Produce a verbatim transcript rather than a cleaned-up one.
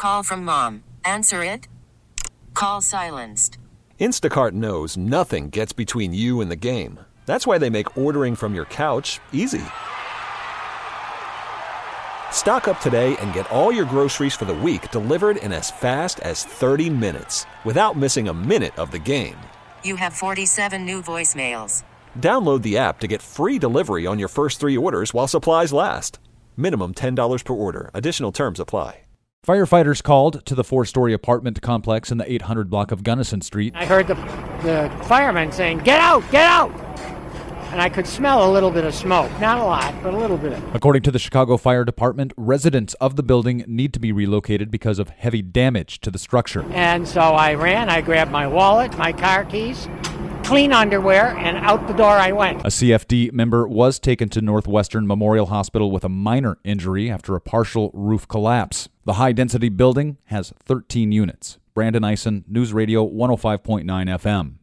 call from mom. Answer it. Call silenced. Instacart knows nothing gets between you and the game. That's why they make ordering from your couch easy. Stock up today and get all your groceries for the week delivered in as fast as thirty minutes without missing a minute of the game. You have forty-seven new voicemails. Download the app to get free delivery on your first three orders while supplies last. Minimum ten dollars per order. Additional terms apply. Firefighters called to the four-story apartment complex in the eight hundred block of Gunnison Street. I heard the, the firemen saying, "Get out, get out!" And I could smell a little bit of smoke. Not a lot, but a little bit. According to the Chicago Fire Department, residents of the building need to be relocated because of heavy damage to the structure. And so I ran, I grabbed my wallet, my car keys, clean underwear, and out the door I went. A C F D member was taken to Northwestern Memorial Hospital with a minor injury after a partial roof collapse. The high-density building has thirteen units. Brandon Eisen, News Radio one oh five point nine F M.